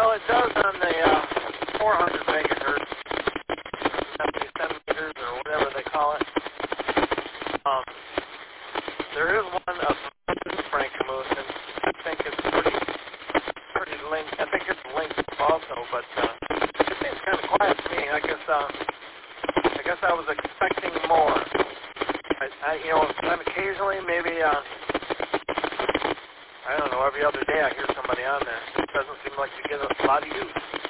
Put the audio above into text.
Well, it does on the 400 megahertz, 70 centimeters or whatever they call it. There is one of Frankenmuth, and I think it's pretty linked. I think it's linked also, but it seems kind of quiet to me. I guess I was expecting more. And occasionally, maybe, I don't know, every other day I hear somebody on there. It doesn't seem like you get a lot of use.